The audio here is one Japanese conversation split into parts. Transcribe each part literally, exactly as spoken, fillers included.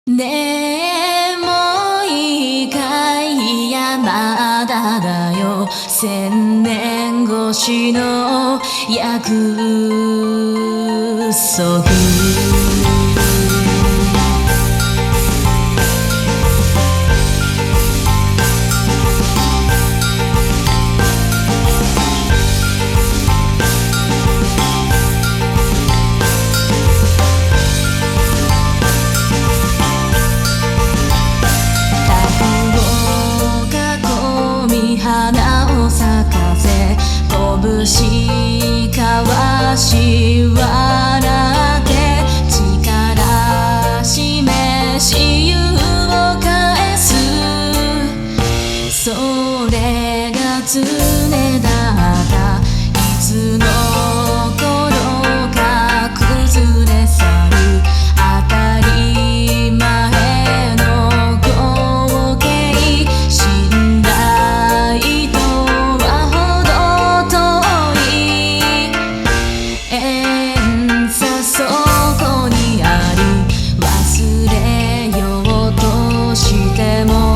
ねえもういいかい、いやまだだよ、千年越しの約束。花を咲かせ拳交わし笑って力示し湯を返す、それが常だった。いつの頃か崩れ去る当たり前の光景、信頼とは程遠い遠さ、そこにある。忘れようとしても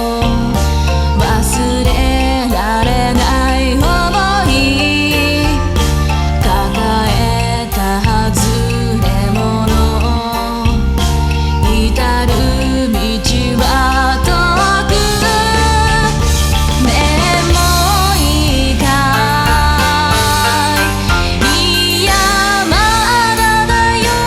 忘れられない想い、抱えた外れ物、至る道は遠く。ねえもういいかい、いやまだだよ、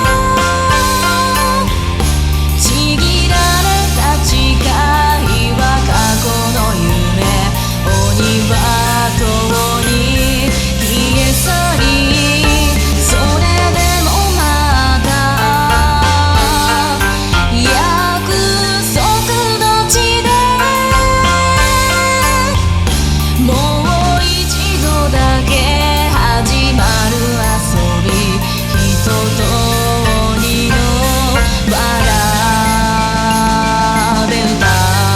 ちぎられた誓いは過去の夢、鬼はとに消え去り、それでもまた約束の地でもう一度だけ始まる遊び、人と鬼のわらべ歌。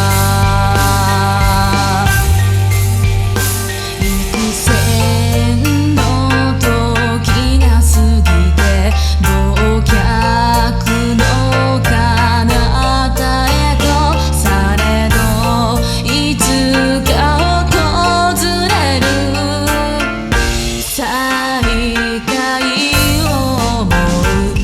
幾千の時が過ぎて忘却の彼方へとされど、いつか訪れる再会を思う。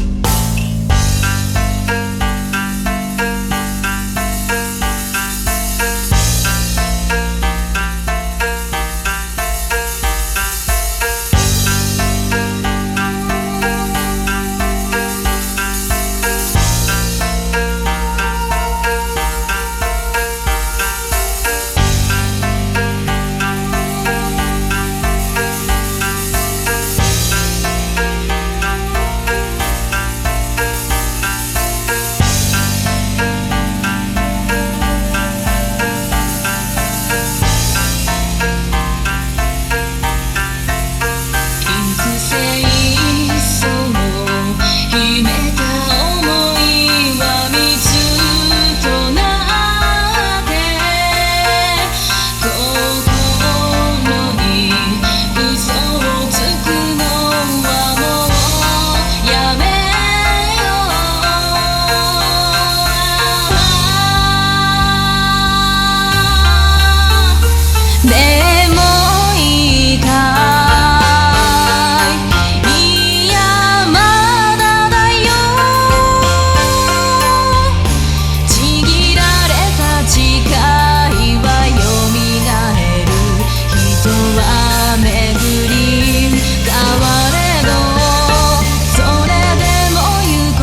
幾千層秘めた想いは水となって心に嘘をつくのはもうやめよう。でもいいかい、いやまだだよ、ちぎられた誓いはよみがえる。人は巡り変われど、それでも行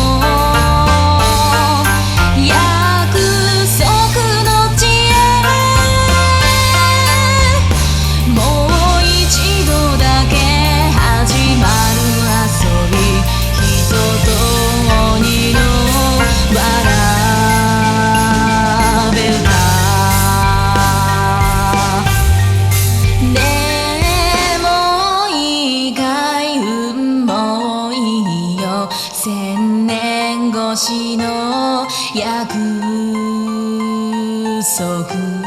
こう約束の地へ。もう一度だけ始まる遊び、人と鬼のわらべ歌。ねえもういいかい、うんもういいよ、千年越しの約束。